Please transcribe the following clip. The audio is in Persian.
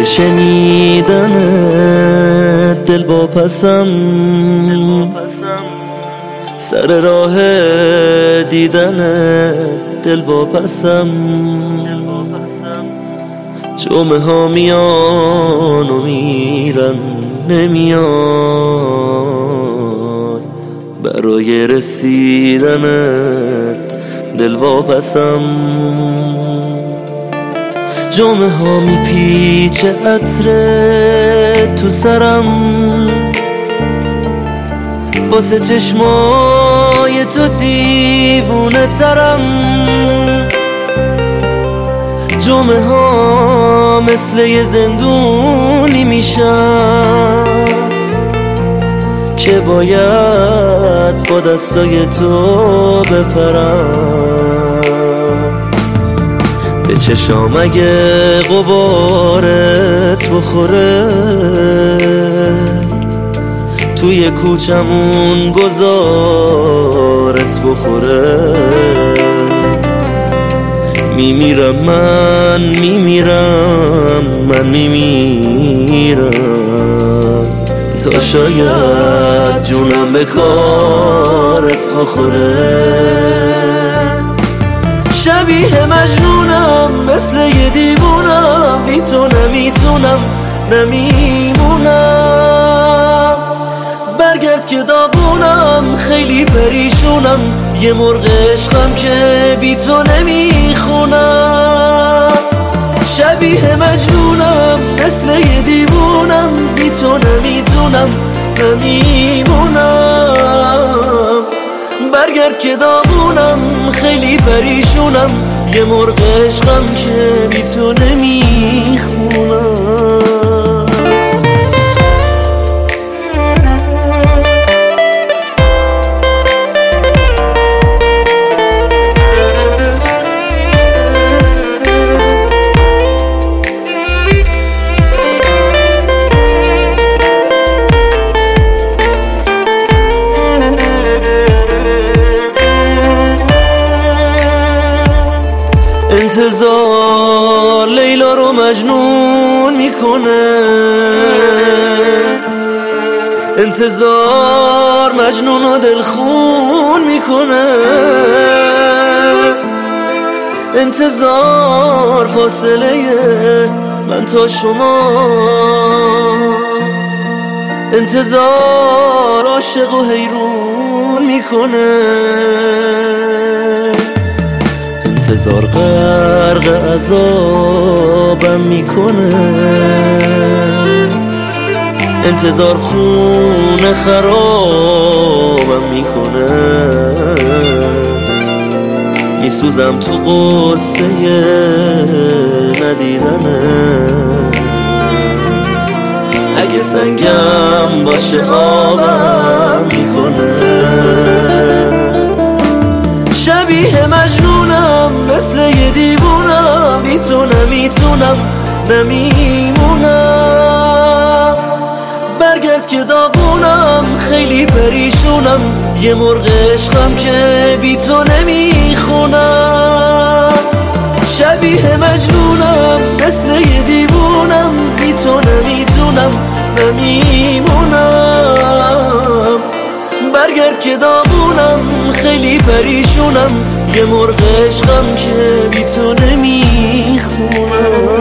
شنیدن دل واپسم، سر راه دیدن دل واپسم. جمعه ها میان و میرن نمیای، برای رسیدنت دل واپسم. جمعه ها میپیچه عطر تو سرم، واسه چشمای تو دیوونه ترم. جمعه ها مثل یه زندونی میشن که باید با دستای تو بپرم. به چشام اگه غبارت بخوره، توی کوچمون گذارت بخوره، میمیرم من، میمیرم تا شاید جونم به کارت بخوره. شبیه مجنونم مثل یه دیوونم، بی تو نمیتونم نمیمونم. برگرد که داغونم، خیلی پریشونم، یه مرغ عشقم که بی تو نمیخونم. شبیه مجنونم مثل یه دیوونم، بی تو نمیتونم نمیمونم. برگرد که داغونم، خیلی پریشونم، یه مرغ عشقم که بی تو نمیخونم. انتظار لیلا رو مجنون میکنه، انتظار مجنون رو دلخون میکنه. انتظار فاصله من تا شماست، انتظار عاشق و حیرون میکنه. انتظار غرق عذابم میکنه، انتظار خون خرابم میکنه. میسوزم تو قصه ندیدنت، اگه سنگم باشه آبم میکنه. شبیه مجنونم مثل یه دیوونم، بی تو نمیتونم نمیمونم. برگرد که داغونم، خیلی پریشونم، یه مرغ عشقم که بی تو نمیخونم. شبیه مجنونم مثل یه دیوونم، بی تو نمیتونم نمیمونم. برگرد که داغونم، خیلی پریشونم، یه مرغ عشقم که بی تو نمیخونم.